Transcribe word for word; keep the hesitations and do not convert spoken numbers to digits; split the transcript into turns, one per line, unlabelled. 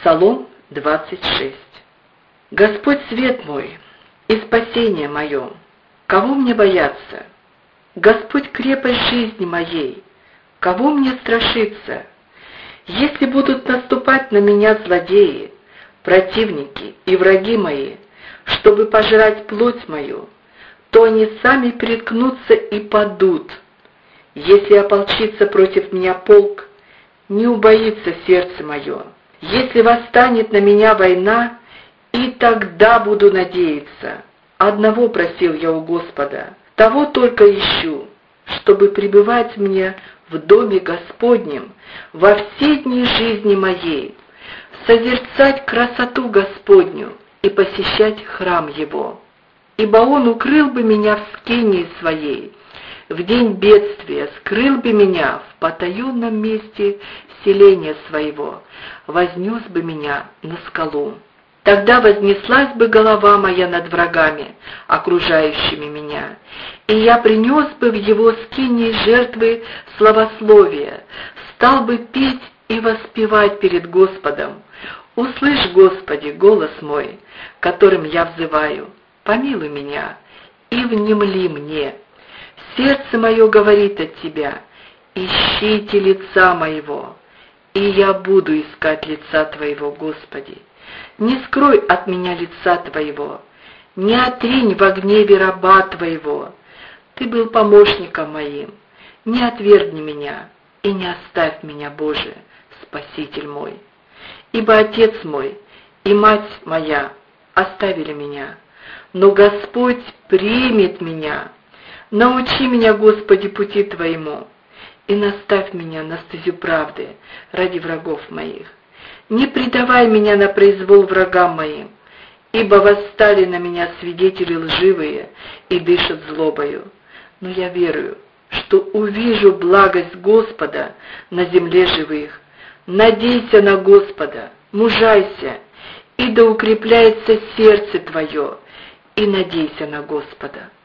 Псалом двадцать шесть. Господь свет мой и спасение мое, кого мне бояться? Господь крепость жизни моей, кого мне страшиться? Если будут наступать на меня злодеи, противники и враги мои, чтобы пожрать плоть мою, то они сами приткнутся и падут. Если ополчится против меня полк, не убоится сердце мое. Если восстанет на меня война, и тогда буду надеяться. Одного просил я у Господа, того только ищу, чтобы пребывать мне в доме Господнем во все дни жизни моей, созерцать красоту Господню и посещать храм Его. Ибо Он укрыл бы меня в скинии своей, в день бедствия скрыл бы меня в потаенном месте селения своего, вознес бы меня на скалу. Тогда вознеслась бы голова моя над врагами, окружающими меня, и я принес бы в Его скинии жертвы славословия, стал бы петь и воспевать перед Господом. Услышь, Господи, голос мой, которым я взываю, помилуй меня и внемли мне. Сердце мое говорит от Тебя, ищите лица моего, и я буду искать лица Твоего, Господи. Не скрой от меня лица Твоего, не отринь во гневе раба Твоего. Ты был помощником моим, не отвергни меня и не оставь меня, Боже, Спаситель мой. Ибо отец мой и мать моя оставили меня, но Господь примет меня. Научи меня, Господи, пути Твоему, и наставь меня на стезю правды ради врагов моих. Не предавай меня на произвол врагам моим, ибо восстали на меня свидетели лживые и дышат злобою. Но я верую, что увижу благость Господа на земле живых. Надейся на Господа, мужайся, и да укрепляется сердце твое, и надейся на Господа.